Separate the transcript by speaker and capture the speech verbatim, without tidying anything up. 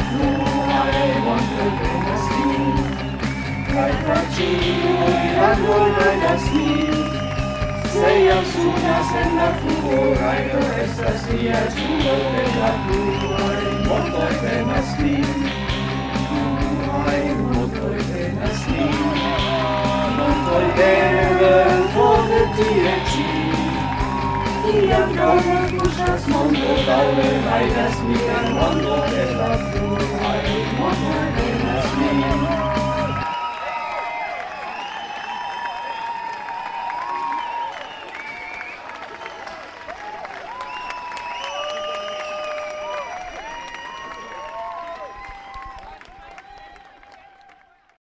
Speaker 1: Nuai montoj venas min, kaj tra ĉiuj landoj rajdas mi. Se jam sunas en la fluo, rajdo estas mia ĝuo de la bluaj montoj venas min. Nuai montoj venas min, montoj vere for tie ĉi. Iam dormo tuŝas mondo, daŭre rajdas mi en mondo de la